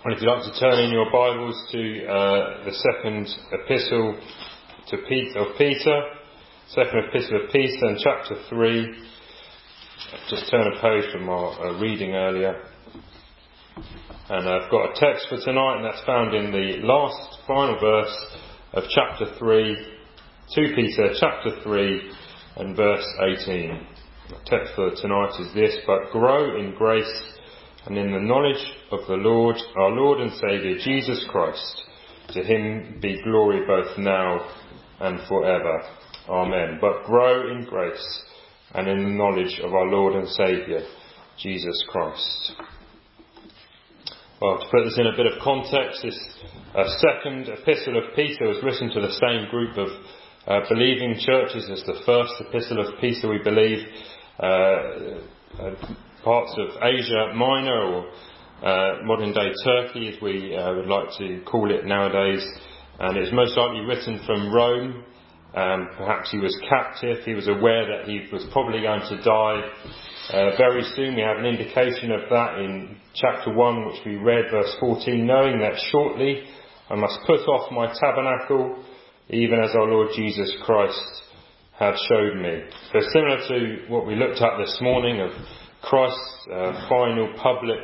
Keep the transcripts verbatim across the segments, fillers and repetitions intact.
And if you'd like to turn in your Bibles to uh, the second epistle to Peter, of Peter, second epistle of Peter, and chapter three. Just turn a page from our uh, reading earlier. And I've got a text for tonight, and that's found in the last final verse of chapter three, two Peter, chapter three, and verse eighteen. The text for tonight is this: "But grow in grace and in the knowledge of the Lord, our Lord and Saviour, Jesus Christ. To him be glory both now and forever. Amen." But grow in grace and in the knowledge of our Lord and Saviour, Jesus Christ. Well, to put this in a bit of context, this uh, second epistle of Peter was written to the same group of uh, believing churches as the first epistle of Peter, we believe. Uh, uh, parts of Asia Minor, or uh, modern day Turkey as we uh, would like to call it nowadays, and it's most likely written from Rome. Um, perhaps he was captive, he was aware that he was probably going to die uh, very soon. We have an indication of that in chapter one, which we read, verse fourteen, "Knowing that shortly I must put off my tabernacle, even as our Lord Jesus Christ had showed me." So similar to what we looked at this morning of Christ's uh, final public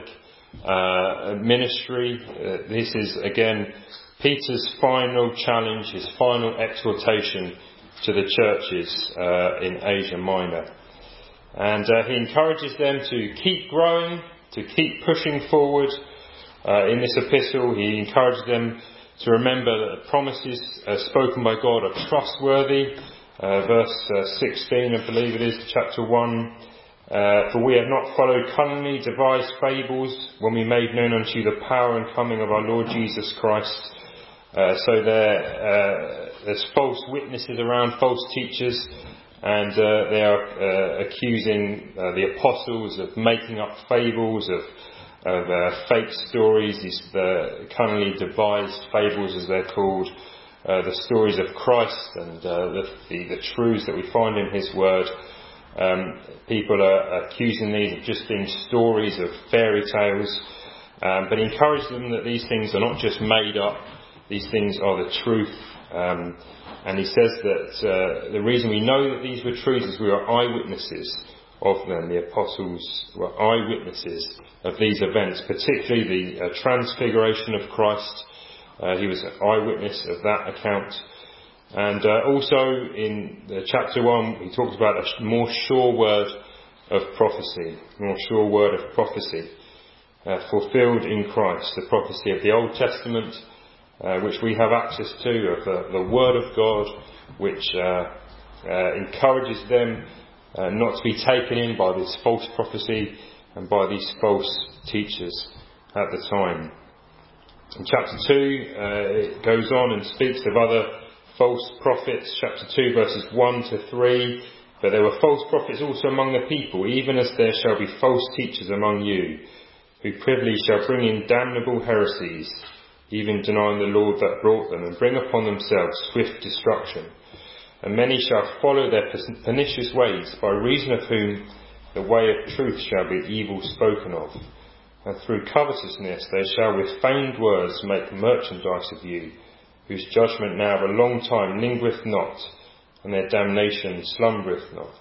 uh, ministry, uh, this is again Peter's final challenge, his final exhortation to the churches uh, in Asia Minor. And uh, he encourages them to keep growing, to keep pushing forward. Uh, in this epistle, he encourages them to remember that the promises uh, spoken by God are trustworthy. Uh, verse uh, sixteen, I believe it is, chapter one. Uh, "For we have not followed cunningly devised fables when we made known unto you the power and coming of our Lord Jesus Christ." Uh, so there, uh, there's false witnesses around, false teachers, and uh, they are uh, accusing uh, the apostles of making up fables, of, of uh, fake stories, these uh, cunningly devised fables as they're called, uh, the stories of Christ and uh, the, the, the truths that we find in His Word. Um, people are accusing these of just being stories of fairy tales, um, but encourage them that these things are not just made up, these things are the truth. Um, and he says that uh, the reason we know that these were truths is we are eyewitnesses of them. The apostles were eyewitnesses of these events, particularly the uh, transfiguration of Christ. Uh, he was an eyewitness of that account. And uh, also in uh, chapter one, he talks about a more sure word of prophecy, more sure word of prophecy, uh, fulfilled in Christ, the prophecy of the Old Testament, uh, which we have access to, of the, the Word of God, which uh, uh, encourages them uh, not to be taken in by this false prophecy and by these false teachers at the time. In chapter two, uh, it goes on and speaks of other false prophets, chapter two, verses one to three. "But there were false prophets also among the people, even as there shall be false teachers among you, who privily shall bring in damnable heresies, even denying the Lord that brought them, and bring upon themselves swift destruction. And many shall follow their pernicious ways, by reason of whom the way of truth shall be evil spoken of. And through covetousness they shall with feigned words make merchandise of you, whose judgment now of a long time lingereth not, and their damnation slumbereth not."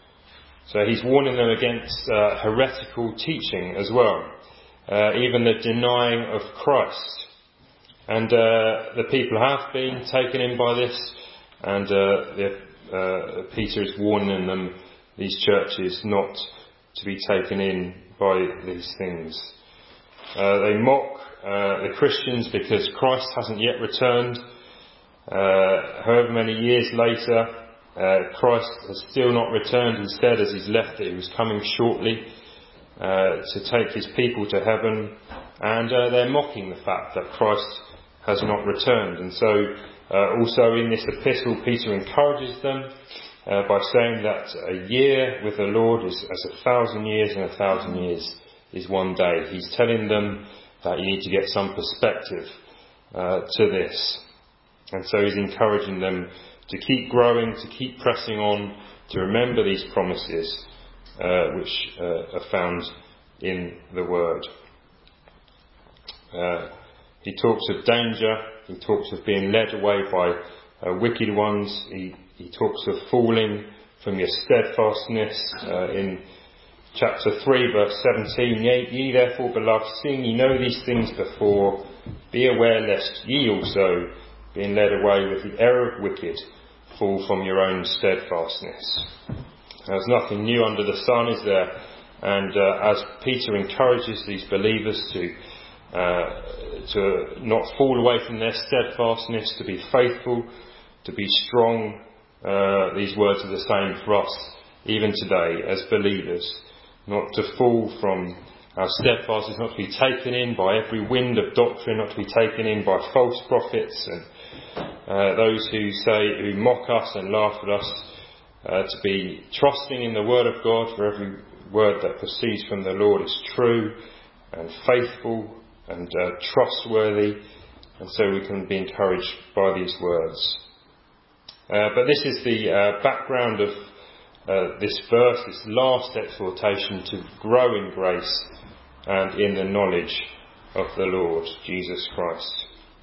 So he's warning them against uh, heretical teaching as well, uh, even the denying of Christ. And uh, the people have been taken in by this, and uh, the, uh, Peter is warning them, these churches, not to be taken in by these things. Uh, they mock Uh, the Christians because Christ hasn't yet returned. Uh, however many years later, uh, Christ has still not returned. Instead, as he's left it, he was coming shortly uh, to take his people to heaven. And uh, they're mocking the fact that Christ has not returned. And so uh, also in this epistle, Peter encourages them uh, by saying that a year with the Lord is as a thousand years, and a thousand years is one day. He's telling them that you need to get some perspective uh, to this. And so he's encouraging them to keep growing, to keep pressing on, to remember these promises uh, which uh, are found in the Word. Uh, he talks of danger. He talks of being led away by uh, wicked ones. He, he talks of falling from your steadfastness. Uh, in chapter three, verse seventeen, Ye, ye therefore, beloved, seeing ye know these things before, be aware lest ye also, being led away with the error of wicked, fall from your own steadfastness. There's nothing new under the sun, is there? And uh, as Peter encourages these believers to uh, to not fall away from their steadfastness, to be faithful, to be strong, uh, these words are the same for us, even today, as believers. Not to fall from our steadfastness, not to be taken in by every wind of doctrine, not to be taken in by false prophets and uh, those who say, who mock us and laugh at us, uh, to be trusting in the Word of God, for every word that proceeds from the Lord is true and faithful and uh, trustworthy, and so we can be encouraged by these words. Uh, but this is the uh, background of uh, this verse, this last exhortation to grow in grace and in the knowledge of the Lord Jesus Christ.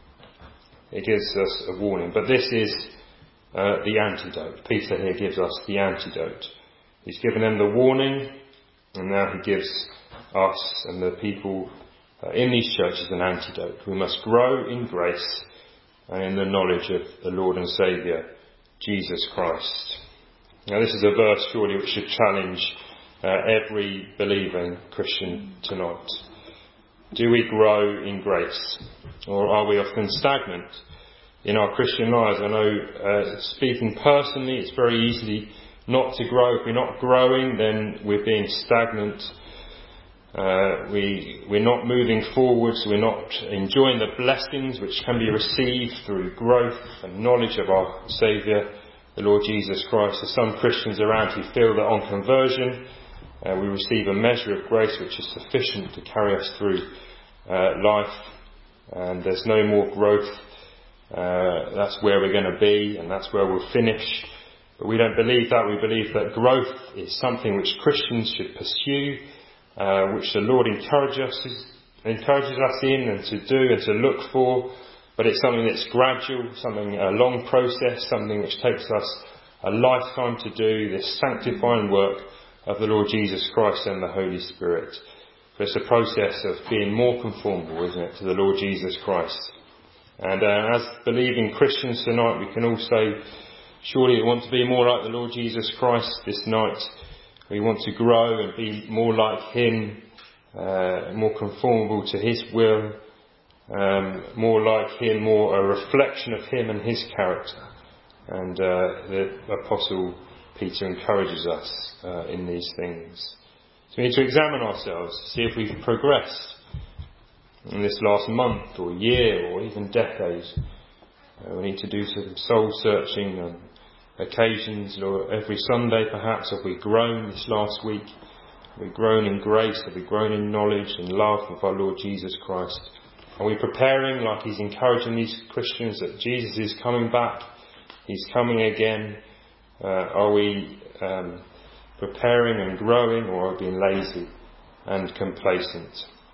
It gives us a warning, but this is uh, the antidote. Peter here gives us the antidote. He's given them the warning, and now he gives us and the people uh, in these churches an antidote. We must grow in grace and in the knowledge of the Lord and Saviour, Jesus Christ. Now this is a verse surely which should challenge uh, every believing Christian tonight. Do we grow in grace, or are we often stagnant in our Christian lives? I know, uh, speaking personally, it's very easy not to grow. If we're not growing, then we're being stagnant. Uh, we, we're not moving forwards. We're not enjoying the blessings which can be received through growth and knowledge of our Saviour, the Lord Jesus Christ. There's some Christians around who feel that on conversion, uh, we receive a measure of grace which is sufficient to carry us through uh, life, and there's no more growth. Uh, that's where we're going to be, and that's where we'll finish. But we don't believe that. We believe that growth is something which Christians should pursue, uh, which the Lord encourages us, encourages us in and to do and to look for. But it's something that's gradual, something a long process, something which takes us a lifetime to do, this sanctifying work of the Lord Jesus Christ and the Holy Spirit. But it's a process of being more conformable, isn't it, to the Lord Jesus Christ. And uh, as believing Christians tonight, we can also surely want to be more like the Lord Jesus Christ this night. We want to grow and be more like Him, uh, more conformable to His will, um, more like Him, more a reflection of Him and His character. And uh, the Apostle Peter encourages us uh, in these things. So we need to examine ourselves, see if we've progressed in this last month or year or even decade. Uh, we need to do some soul searching on occasions, or every Sunday perhaps. Have we grown this last week? Have we grown in grace? Have we grown in knowledge and love of our Lord Jesus Christ? Are we preparing, like He's encouraging these Christians, that Jesus is coming back? He's coming again. Uh, are we um, preparing and growing, or are we being lazy and complacent?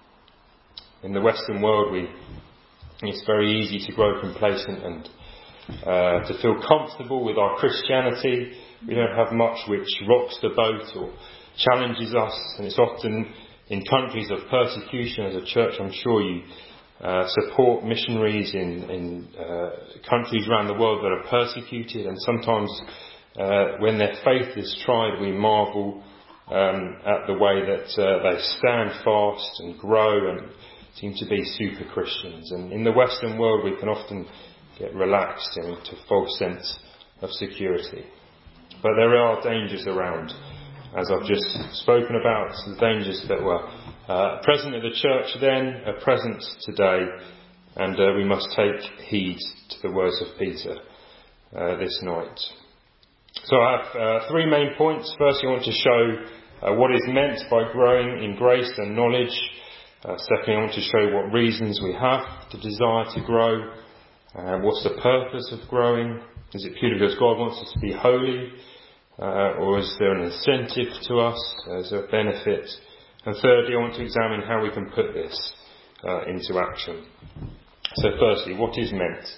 In the Western world, we it's very easy to grow complacent and uh, to feel comfortable with our Christianity. We don't have much which rocks the boat or challenges us, and it's often in countries of persecution. As a church, I'm sure you uh, support missionaries in, in uh, countries around the world that are persecuted, and sometimes uh, when their faith is tried, we marvel um, at the way that uh, they stand fast and grow and seem to be super Christians. And in the Western world, we can often get relaxed into a false sense of security. But there are dangers around, as I've just spoken about, the dangers that were uh, present in the church then, are present today, and uh, we must take heed to the words of Peter uh, this night. So I have uh, three main points. First, I want to show uh, what is meant by growing in grace and knowledge. Uh, secondly, I want to show what reasons we have to desire to grow. Uh, what's the purpose of growing? Is it purely because God wants us to be holy? Uh, or is there an incentive to us? Uh, is there a benefit? And thirdly, I want to examine how we can put this uh, into action. So firstly, what is meant?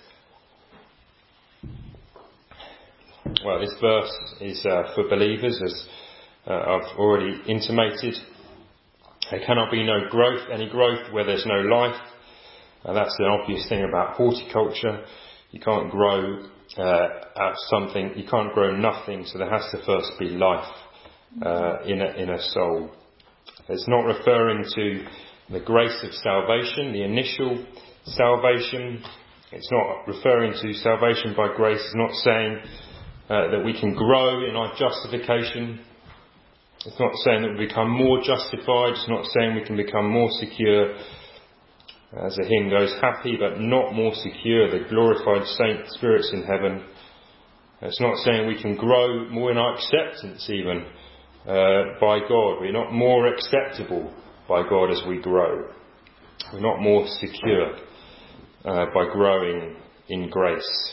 Well, this verse is uh, for believers, as uh, I've already intimated. There cannot be no growth, any growth where there's no life. Uh, that's the obvious thing about horticulture. You can't grow uh, at something, you can't grow nothing, so there has to first be life uh, in, a, in a soul. It's not referring to the grace of salvation, the initial salvation. It's not referring to salvation by grace. It's not saying uh, that we can grow in our justification. It's not saying that we become more justified. It's not saying we can become more secure. As the hymn goes, happy but not more secure, the glorified saint spirits in heaven. It's not saying we can grow more in our acceptance even uh, by God. We're not more acceptable by God as we grow. We're not more secure uh, by growing in grace.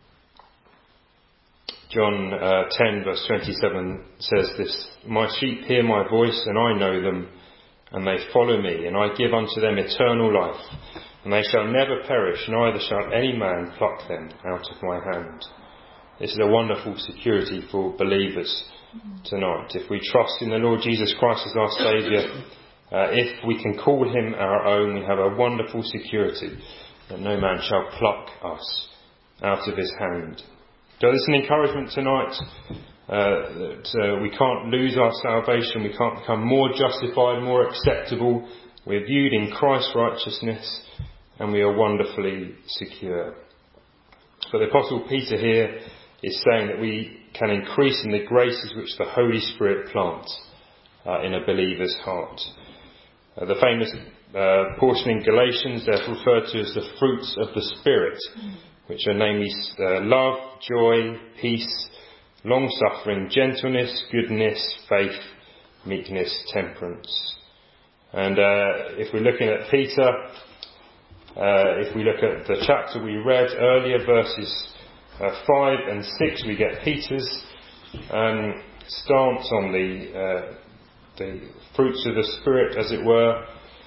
John uh, ten verse twenty-seven says this, "My sheep hear my voice, and I know them, and they follow me, and I give unto them eternal life, and they shall never perish, neither shall any man pluck them out of my hand." This is a wonderful security for believers tonight. If we trust in the Lord Jesus Christ as our Saviour, uh, if we can call him our own, we have a wonderful security that no man shall pluck us out of his hand. So this is an encouragement tonight uh, that uh, we can't lose our salvation, we can't become more justified, more acceptable. We're viewed in Christ's righteousness, and we are wonderfully secure. But the Apostle Peter here is saying that we can increase in the graces which the Holy Spirit plants uh, in a believer's heart. Uh, the famous uh, portion in Galatians, they're referred to as the fruits of the Spirit, which are namely uh, love, joy, peace, long-suffering, gentleness, goodness, faith, meekness, temperance. And uh, if we're looking at Peter, uh, if we look at the chapter we read earlier, verses uh, five and six, we get Peter's um, stance on the, uh, the fruits of the Spirit, as it were.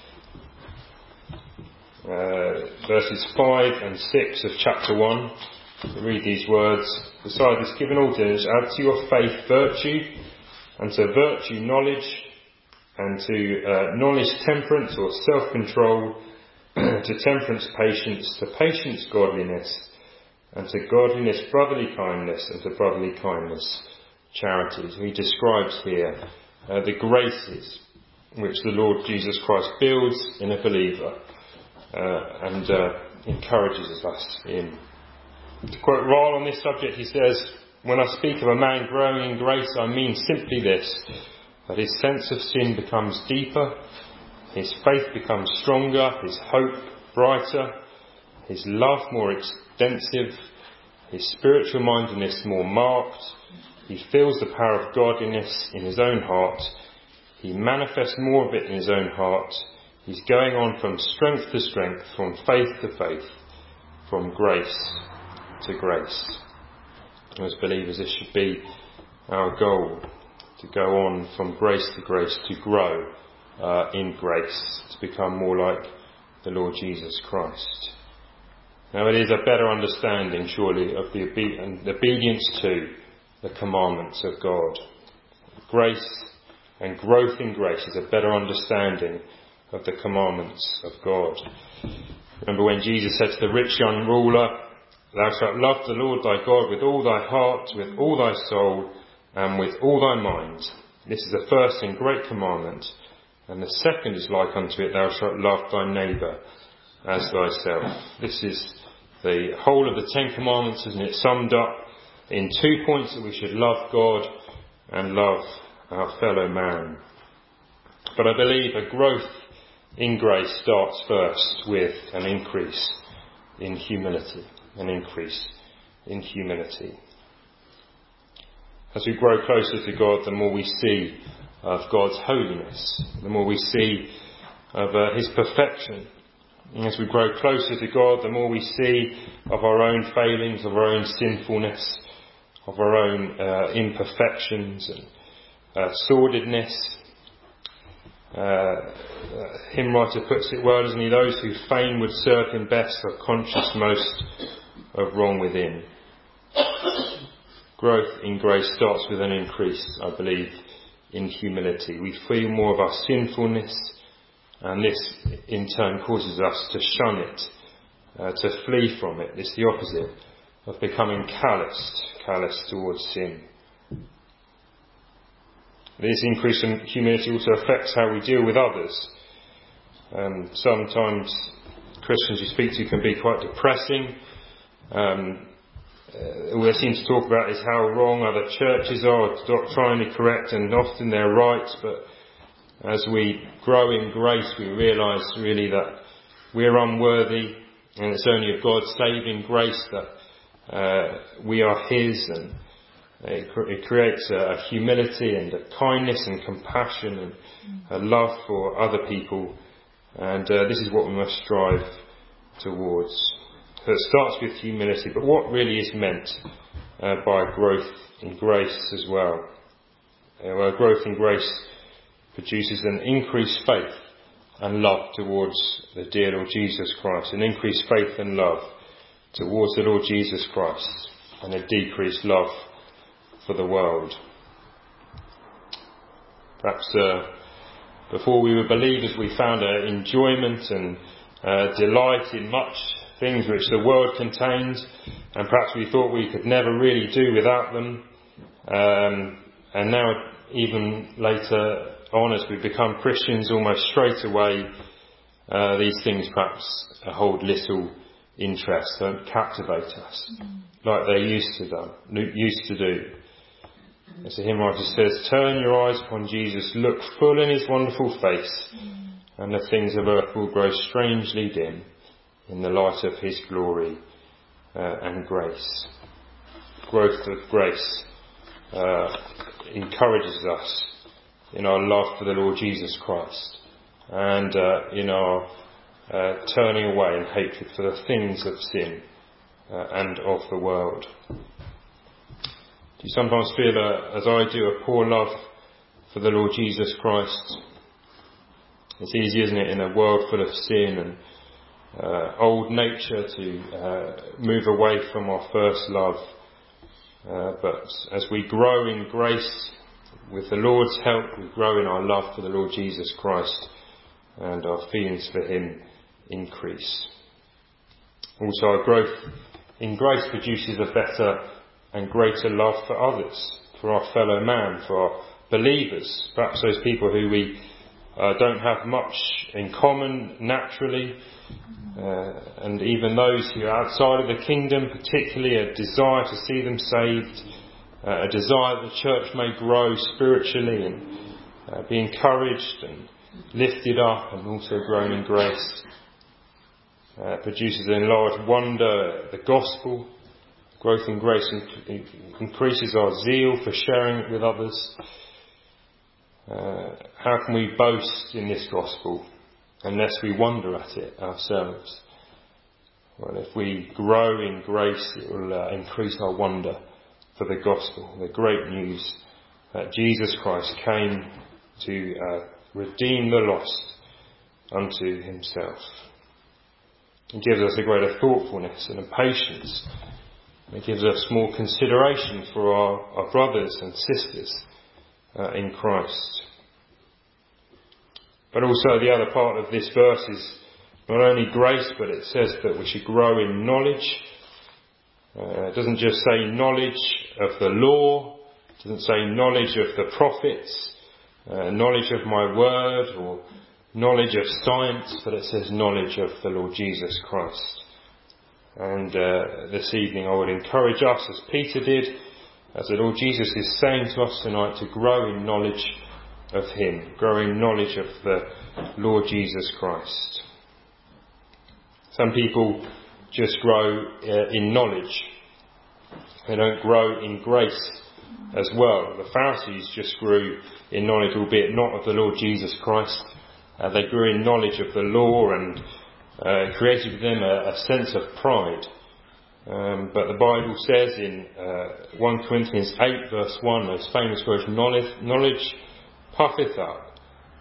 Uh, verses five and six of chapter one, we read these words, "Beside this given all diligence, add to your faith virtue, and to virtue knowledge, and to uh, knowledge temperance or self-control, to temperance patience, to patience godliness, and to godliness brotherly kindness, and to brotherly kindness charity." So he describes here uh, the graces which the Lord Jesus Christ builds in a believer. Uh, and uh, encourages us in. To quote Ryle on this subject, he says, "When I speak of a man growing in grace, I mean simply this, that his sense of sin becomes deeper, his faith becomes stronger, his hope brighter, his love more extensive, his spiritual mindedness more marked, he feels the power of godliness in his own heart, he manifests more of it in his own heart. He's going on from strength to strength, from faith to faith, from grace to grace." As believers, this should be our goal, to go on from grace to grace, to grow uh, in grace, to become more like the Lord Jesus Christ. Now, it is a better understanding, surely, of the obe- obedience to the commandments of God. Grace and growth in grace is a better understanding of the commandments of God. Remember when Jesus said to the rich young ruler, "Thou shalt love the Lord thy God with all thy heart, with all thy soul, and with all thy mind. This is the first and great commandment, and the second is like unto it, thou shalt love thy neighbour as thyself." This is the whole of the Ten Commandments, isn't it? Summed up in two points, that we should love God and love our fellow man. But I believe a growth in grace starts first with an increase in humility. An increase in humility. As we grow closer to God, the more we see of God's holiness, the more we see of uh, his perfection. And as we grow closer to God, the more we see of our own failings, of our own sinfulness, of our own uh, imperfections and uh, sordidness. Uh, uh, hymn writer puts it well, doesn't he? Those who fain would serve him best are conscious most of wrong within. Growth in grace starts with an increase, I believe, in humility. We feel more of our sinfulness, and this in turn causes us to shun it, uh, to flee from it. It's the opposite of becoming calloused, callous towards sin. This increase in humility also affects how we deal with others. Um, sometimes Christians you speak to can be quite depressing. Um, uh, all they seem to talk about is how wrong other churches are, doctrinally correct, and often they're right. But as we grow in grace, we realise really that we're unworthy, and it's only of God's saving grace that uh, we are His, and it, it creates a, a humility and a kindness and compassion and a love for other people, and uh, this is what we must strive towards. So it starts with humility, but what really is meant uh, by growth in grace as well? Uh, well, growth in grace produces an increased faith and love towards the dear Lord Jesus Christ, an increased faith and love towards the Lord Jesus Christ, and a decreased love for the world. Perhaps uh, before we were believers, we found uh, enjoyment and uh, delight in much things which the world contained, and perhaps we thought we could never really do without them. Um, and now, even later on, as we become Christians, almost straight away, uh, these things perhaps hold little interest, don't captivate us like they used to do. Used to do. As the hymn writer says, "Turn your eyes upon Jesus, look full in His wonderful face, and the things of earth will grow strangely dim in the light of His glory uh, and grace." Growth of grace uh, encourages us in our love for the Lord Jesus Christ, and uh, in our uh, turning away in hatred for the things of sin uh, and of the world. Do you sometimes feel, uh, as I do, a poor love for the Lord Jesus Christ? It's easy, isn't it, in a world full of sin and uh, old nature, to uh, move away from our first love. Uh, but as we grow in grace, with the Lord's help, we grow in our love for the Lord Jesus Christ, and our feelings for Him increase. Also, our growth in grace produces a better and greater love for others, for our fellow man, for our believers, perhaps those people who we uh, don't have much in common naturally, uh, and even those who are outside of the kingdom, particularly a desire to see them saved, uh, a desire that the church may grow spiritually and uh, be encouraged and lifted up and also grown in grace. Uh, produces an enlarged wonder at the gospel. Growth in grace increases our zeal for sharing it with others. Uh, how can we boast in this gospel unless we wonder at it ourselves? Well, if we grow in grace, it will uh, increase our wonder for the gospel, the great news that Jesus Christ came to uh, redeem the lost unto Himself. It gives us a greater thoughtfulness and a patience. It gives us more consideration for our, our brothers and sisters uh, in Christ. But also the other part of this verse is not only grace, but it says that we should grow in knowledge. Uh, it doesn't just say knowledge of the law. It doesn't say knowledge of the prophets, uh, knowledge of my word, or knowledge of science, but it says knowledge of the Lord Jesus Christ. And uh, this evening I would encourage us, as Peter did, as the Lord Jesus is saying to us tonight, to grow in knowledge of Him, grow in knowledge of the Lord Jesus Christ. Some people just grow uh, in knowledge. They don't grow in grace as well. The Pharisees just grew in knowledge, albeit not of the Lord Jesus Christ. Uh, they grew in knowledge of the law, and uh, created within them a, a sense of pride. Um, but the Bible says in uh, First Corinthians eight verse one, those famous words, knowledge, knowledge puffeth up,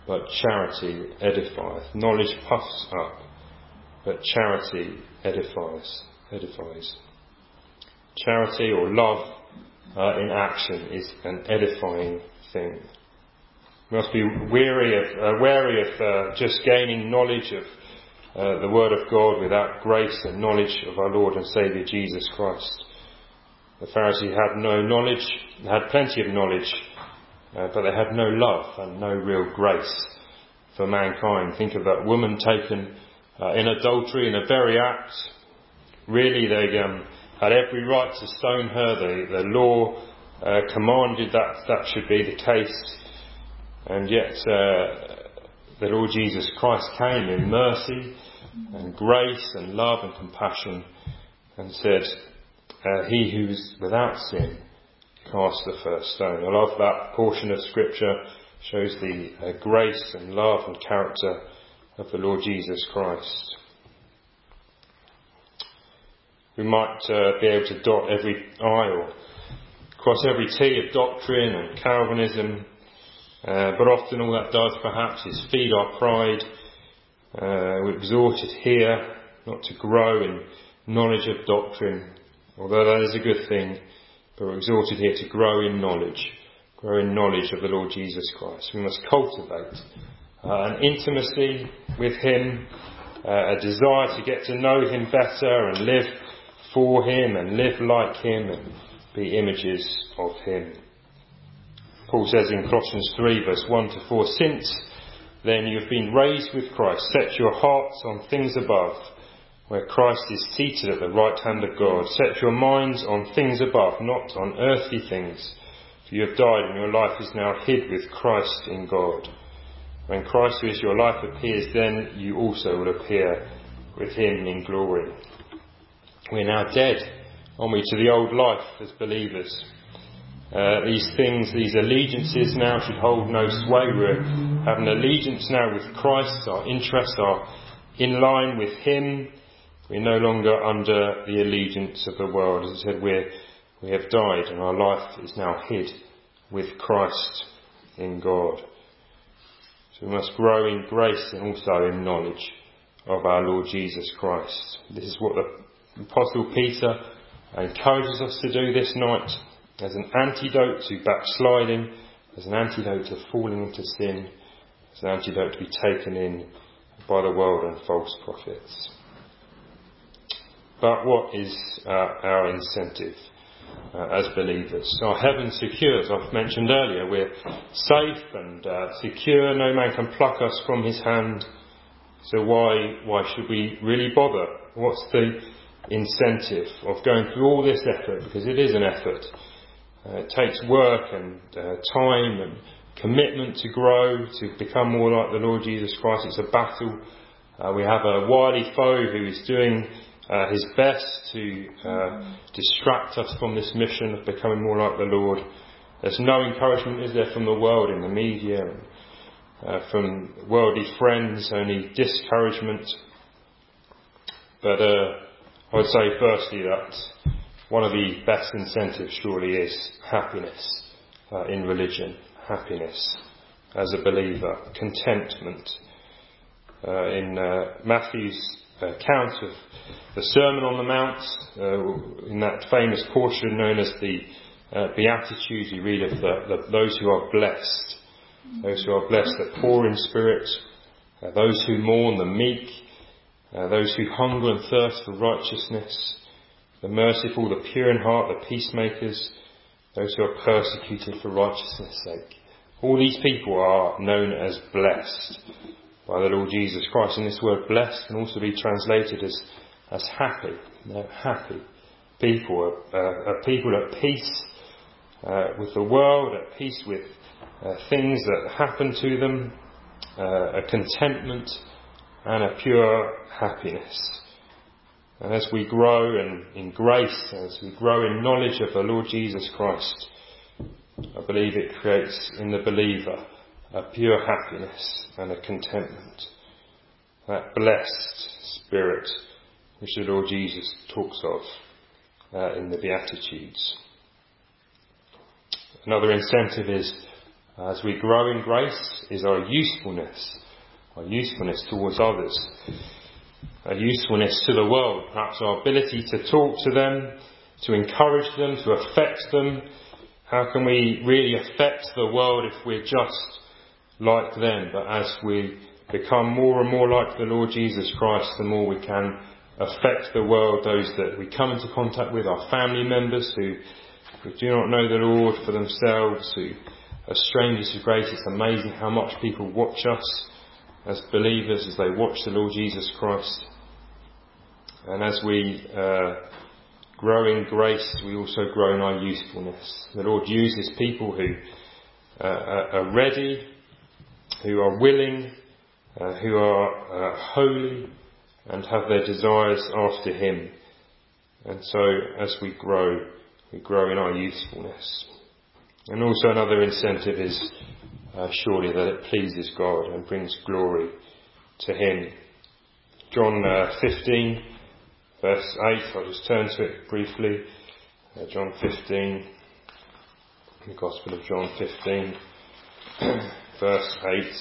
but charity edifieth. Knowledge puffs up, but charity edifies. edifies. Charity or love uh, in action is an edifying thing. We must be weary of, uh, wary of uh, just gaining knowledge of uh, the Word of God without grace and knowledge of our Lord and Saviour Jesus Christ. The Pharisees had no knowledge, they had plenty of knowledge, uh, but they had no love and no real grace for mankind. Think of that woman taken uh, in adultery in the very act. Really, they um, had every right to stone her. The, the law uh, commanded that that should be the case. And yet, uh, the Lord Jesus Christ came in mercy and grace and love and compassion and said, uh, he who is without sin, cast the first stone. I love that portion of Scripture. Shows the uh, grace and love and character of the Lord Jesus Christ. We might uh, be able to dot every I or cross every T of doctrine and Calvinism, uh, but often all that does perhaps is feed our pride. Uh, we're exhorted here not to grow in knowledge of doctrine, although that is a good thing, but we're exhorted here to grow in knowledge, grow in knowledge of the Lord Jesus Christ. We must cultivate uh, an intimacy with Him, uh, a desire to get to know Him better and live for Him and live like Him and be images of Him. Paul says in Colossians three verse one to four, since then you have been raised with Christ, set your hearts on things above, where Christ is seated at the right hand of God. Set your minds on things above, not on earthly things. For you have died and your life is now hid with Christ in God. When Christ, who is your life, appears, then you also will appear with Him in glory. We're now dead, aren't we, to the old life as believers. Uh, these things, these allegiances now should hold no sway. We have an allegiance now with Christ. Our interests are in line with Him. We're no longer under the allegiance of the world. As I said, we're, we have died and our life is now hid with Christ in God. So we must grow in grace and also in knowledge of our Lord Jesus Christ. This is what the Apostle Peter encourages us to do this night as an antidote to backsliding, as an antidote to falling into sin, as an antidote to be taken in by the world and false prophets. But what is uh, our incentive uh, as believers? Our heaven secure, as I've mentioned earlier. We're safe and uh, secure. No man can pluck us from His hand. So why why should we really bother? What's the incentive of going through all this effort? Because it is an effort. Uh, it takes work and uh, time and commitment to grow, to become more like the Lord Jesus Christ. It's a battle. Uh, we have a wily foe who is doing uh, his best to uh, distract us from this mission of becoming more like the Lord. There's no encouragement, is there, from the world in the media and uh, from worldly friends, only discouragement. But uh, I would say firstly that one of the best incentives surely is happiness uh, in religion, happiness as a believer, contentment. Uh, in uh, Matthew's account of the Sermon on the Mount, uh, in that famous portion known as the uh, Beatitudes, you read of the, the, those who are blessed, those who are blessed, the poor in spirit, uh, those who mourn, the meek, uh, those who hunger and thirst for righteousness, the merciful, the pure in heart, the peacemakers, those who are persecuted for righteousness' sake. All these people are known as blessed by the Lord Jesus Christ. And this word blessed can also be translated as, as happy. They're happy people, uh, are people at peace uh, with the world, at peace with uh, things that happen to them, uh, a contentment and a pure happiness. And as we grow in, in grace, as we grow in knowledge of the Lord Jesus Christ, I believe it creates in the believer a pure happiness and a contentment. That blessed spirit which the Lord Jesus talks of uh, in the Beatitudes. Another incentive is as we grow in grace, is our usefulness, our usefulness towards others, our usefulness to the world, perhaps our ability to talk to them, to encourage them, to affect them. How can we really affect the world if we're just like them? But as we become more and more like the Lord Jesus Christ, the more we can affect the world, those that we come into contact with, our family members who, who do not know the Lord for themselves, who are strangers to grace. It's amazing how much people watch us as believers as they watch the Lord Jesus Christ. And as we uh, grow in grace, we also grow in our usefulness. The Lord uses people who uh, are ready, who are willing, uh, who are uh, holy, and have their desires after Him. And so, as we grow, we grow in our usefulness. And also another incentive is uh, surely that it pleases God and brings glory to Him. John uh, fifteen, verse eight, I'll just turn to it briefly. Uh, John fifteen, the Gospel of John fifteen, verse eight.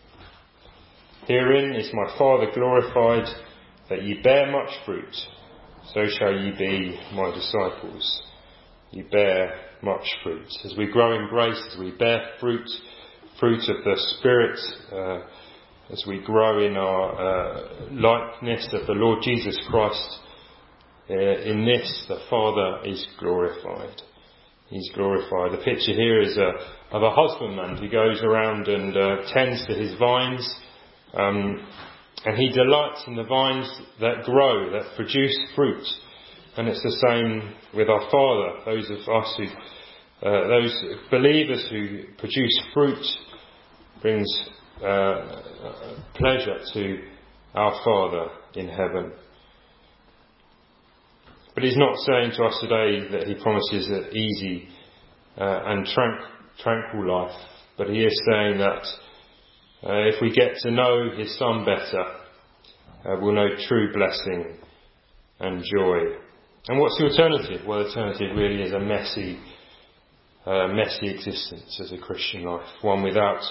Herein is my Father glorified, that ye bear much fruit, so shall ye be my disciples. Ye bear much fruit. As we grow in grace, as we bear fruit, fruit of the Spirit, uh, as we grow in our uh, likeness of the Lord Jesus Christ, uh, in this the Father is glorified. He's glorified. The picture here is a, of a husbandman who goes around and uh, tends to his vines, um, and he delights in the vines that grow, that produce fruit. And it's the same with our Father. Those of us who, uh, those believers who produce fruit, brings uh, pleasure to our Father in heaven. But He's not saying to us today that He promises an easy uh, and tranq- tranquil life. But He is saying that uh, if we get to know His Son better, uh, we'll know true blessing and joy. And what's the alternative? Well, the alternative really is a messy, uh, messy existence as a Christian life. One without,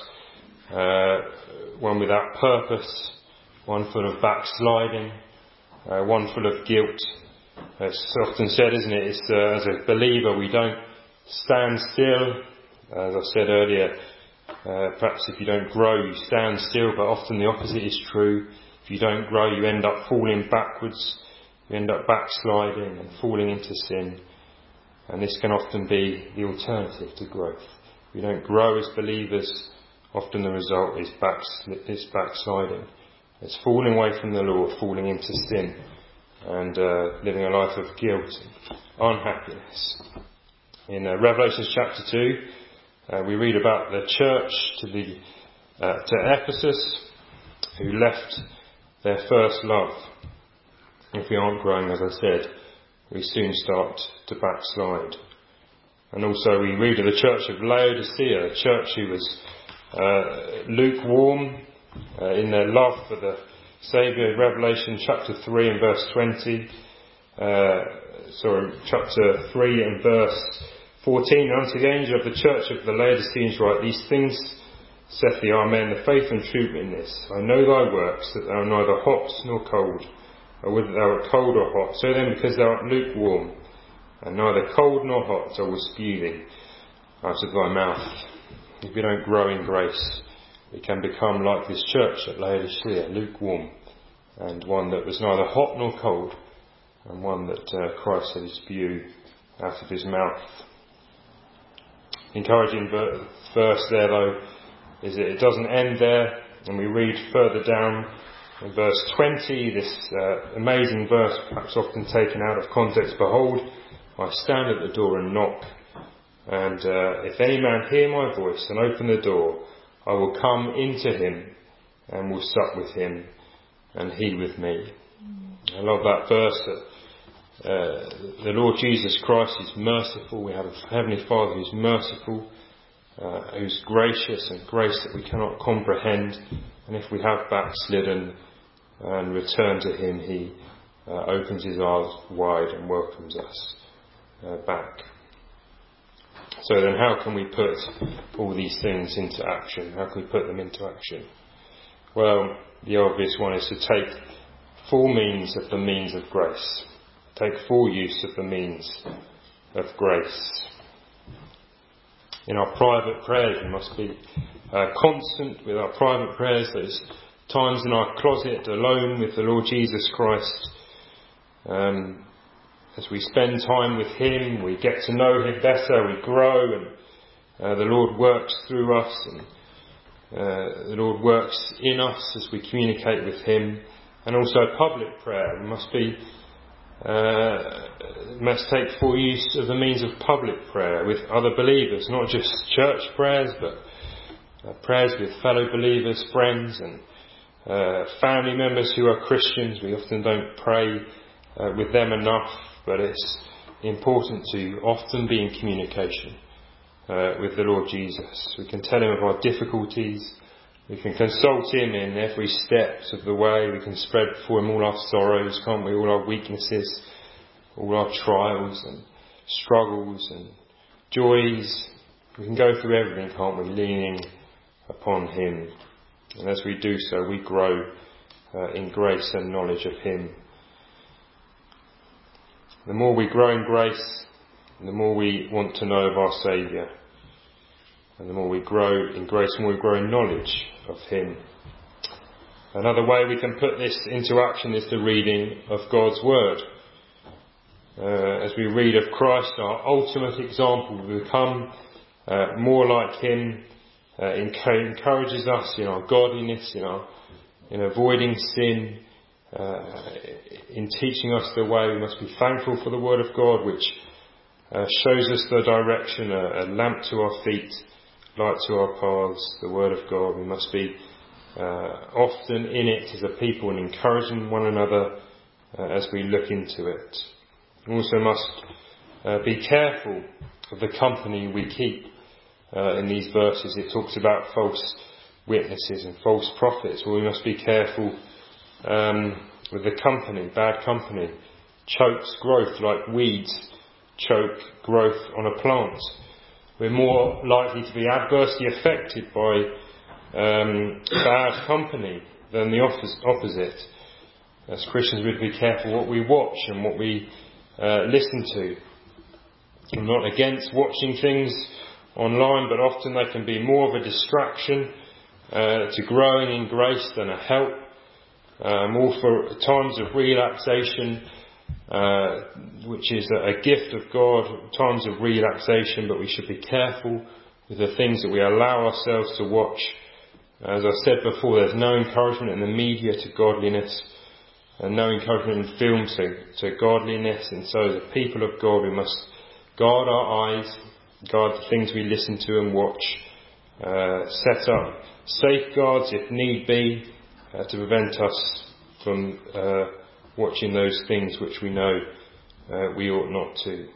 uh, one without purpose, one full of backsliding, uh, one full of guilt. It's often said, isn't it? It's, uh, as a believer, we don't stand still. As I said earlier, uh, perhaps if you don't grow, you stand still, but often the opposite is true. If you don't grow, you end up falling backwards. You end up backsliding and falling into sin. And this can often be the alternative to growth. If we don't grow as believers, often the result is, backsli- is backsliding. It's falling away from the Lord, falling into sin, and uh, living a life of guilt and unhappiness. In uh, Revelation chapter two, uh, we read about the church to, the, uh, to Ephesus, who left their first love. If we aren't growing, as I said, we soon start to backslide. And also we read of the church of Laodicea, a church who was uh, lukewarm uh, in their love for the Saviour. Revelation chapter three and verse twenty, uh, sorry, chapter three and verse fourteen. Unto the angel of the church of the Laodiceans write, these things saith the Amen, the faith and true witness. I know thy works, that thou art neither hot nor cold. Or whether thou art cold or hot. So then, because thou art lukewarm, and neither cold nor hot, I will spew thee out of thy mouth. If we don't grow in grace, we can become like this church at Laodicea, lukewarm, and one that was neither hot nor cold, and one that uh, Christ said is spew out of his mouth. Encouraging verse there, though, is that it doesn't end there, and we read further down. In verse twenty, this uh, amazing verse, perhaps often taken out of context, behold, I stand at the door and knock, and uh, if any man hear my voice and open the door, I will come into him and will sup with him and he with me. I love that verse that uh, the Lord Jesus Christ is merciful. We have a Heavenly Father who's merciful, uh, who's gracious, and grace that we cannot comprehend. And if we have backslidden and return to Him, He uh, opens His arms wide and welcomes us uh, back. So then how can we put all these things into action? How can we put them into action? Well, the obvious one is to take full means of the means of grace. Take full use of the means of grace. In our private prayers, we must be uh, constant with our private prayers. Those times in our closet alone with the Lord Jesus Christ. Um, as we spend time with Him, we get to know Him better, we grow, and uh, the Lord works through us, and uh, the Lord works in us as we communicate with Him. And also public prayer. We must be uh, must take full use of the means of public prayer with other believers, not just church prayers, but uh, prayers with fellow believers, friends, and uh, family members who are Christians. We often don't pray uh, with them enough, but it's important to often be in communication uh, with the Lord Jesus. We can tell Him of our difficulties. We can consult Him in every step of the way. We can spread before Him all our sorrows, can't we? All our weaknesses, all our trials and struggles and joys. We can go through everything, can't we? Leaning upon Him. And as we do so, we grow uh, in grace and knowledge of Him. The more we grow in grace, the more we want to know of our Saviour. And the more we grow in grace, the more we grow in knowledge of Him. Another way we can put this into action is the reading of God's Word. Uh, as we read of Christ, our ultimate example, we become uh, more like Him. Uh, encourages us in our godliness, in our in avoiding sin, uh, in teaching us the way. We must be thankful for the Word of God, which uh, shows us the direction, a, a lamp to our feet, light to our paths, the Word of God. We must be uh, often in it as a people and encouraging one another uh, as we look into it. We also must uh, be careful of the company we keep. Uh, in these verses, it talks about false witnesses and false prophets. Well, we must be careful um, with the company. Bad company chokes growth like weeds choke growth on a plant. We're more likely to be adversely affected by um, bad company than the opposite. As Christians, we have to be careful what we watch and what we uh, listen to. I'm not against watching things online, but often they can be more of a distraction uh, to growing in grace than a help. Uh, more for times of relaxation, uh, which is a, a gift of God, times of relaxation, but we should be careful with the things that we allow ourselves to watch. As I said before, there's no encouragement in the media to godliness, and no encouragement in film to, to godliness, and so as a people of God we must guard our eyes, guard the things we listen to and watch, uh, set up safeguards if need be uh, to prevent us from uh, watching those things which we know uh, we ought not to.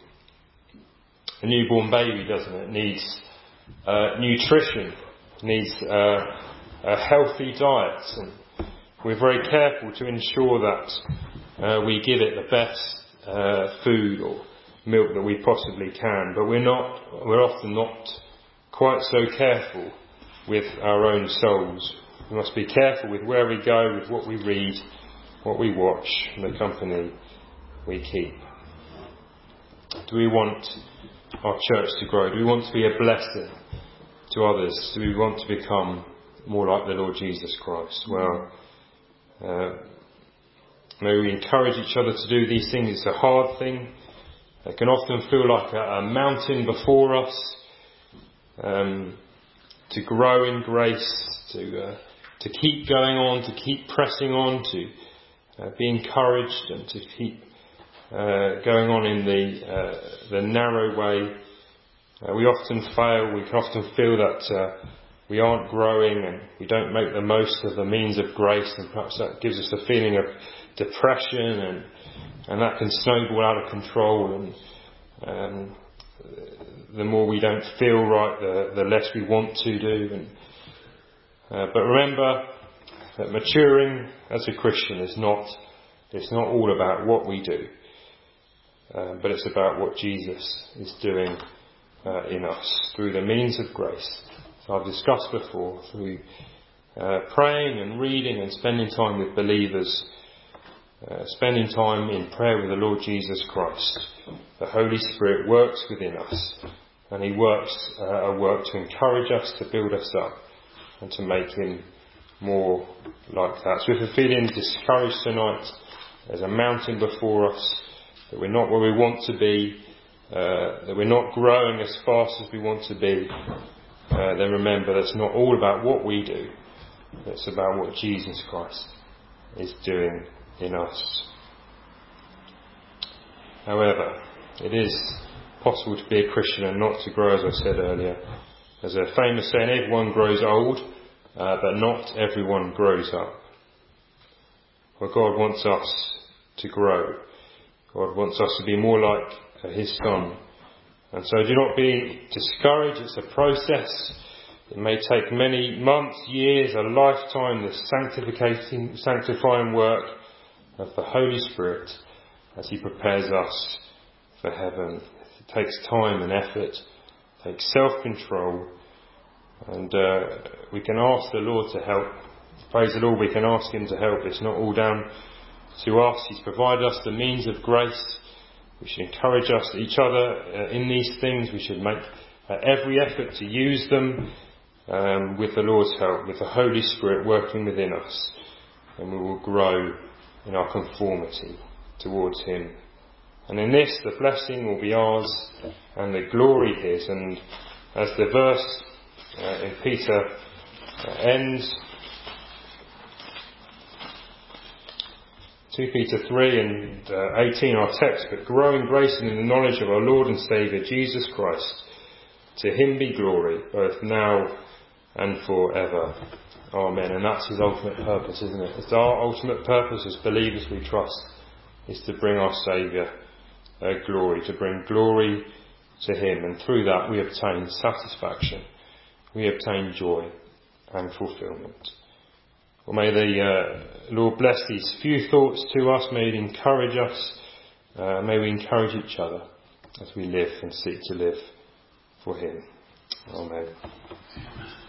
A newborn baby, doesn't it, needs uh, nutrition, needs uh, a healthy diet, and we're very careful to ensure that uh, we give it the best uh, food or milk that we possibly can, but we're not, we're often not quite so careful with our own souls. We must be careful with where we go, with what we read, what we watch, and the company we keep. Do we want our church to grow? Do we want to be a blessing to others? Do we want to become more like the Lord Jesus Christ? Well, uh, may we encourage each other to do these things. It's a hard thing. It can often feel like a, a mountain before us. Um, to grow in grace, to uh, to keep going on, to keep pressing on, to uh, be encouraged, and to keep uh, going on in the uh, the narrow way. Uh, we often fail. We can often feel that uh, we aren't growing, and we don't make the most of the means of grace, and perhaps that gives us a feeling of depression, and and that can snowball out of control, and um, the more we don't feel right, the, the less we want to do. And, uh, but remember that maturing as a Christian is not, it's not all about what we do, uh, but it's about what Jesus is doing uh, in us through the means of grace. So I've discussed before, through uh, praying and reading and spending time with believers, uh, spending time in prayer with the Lord Jesus Christ. The Holy Spirit works within us, and he works uh, a work to encourage us, to build us up, and to make him more like that. So if you're feeling discouraged tonight, there's a mountain before us, that we're not where we want to be, uh, that we're not growing as fast as we want to be, uh, then remember that's not all about what we do, it's about what Jesus Christ is doing in us. However, it is possible to be a Christian and not to grow, as I said earlier. There's a famous saying, everyone grows old, uh, but not everyone grows up. Well, God wants us to grow. God wants us to be more like uh, his Son. And so do not be discouraged. It's a process. It may take many months, years, a lifetime, the sanctifying, sanctifying work of the Holy Spirit as he prepares us for heaven. It takes time and effort. It takes self-control. And uh, we can ask the Lord to help. Praise the Lord, we can ask him to help. It's not all down to us. He's provided us the means of grace. We should encourage us, each other uh, in these things. We should make uh, every effort to use them um, with the Lord's help, with the Holy Spirit working within us. And we will grow in our conformity towards him. And in this, the blessing will be ours and the glory his. And as the verse uh, in Peter uh, ends, two Peter three and uh, eighteen, our text, but grow in grace and in the knowledge of our Lord and Saviour, Jesus Christ. To him be glory, both now and forever. Amen. And that's his ultimate purpose, isn't it? It's our ultimate purpose as believers, we trust, is to bring our Saviour uh, glory, to bring glory to him. And through that we obtain satisfaction, we obtain joy and fulfilment. Well, may the uh, Lord bless these few thoughts to us. May it encourage us. Uh, may we encourage each other as we live and seek to live for him. Amen.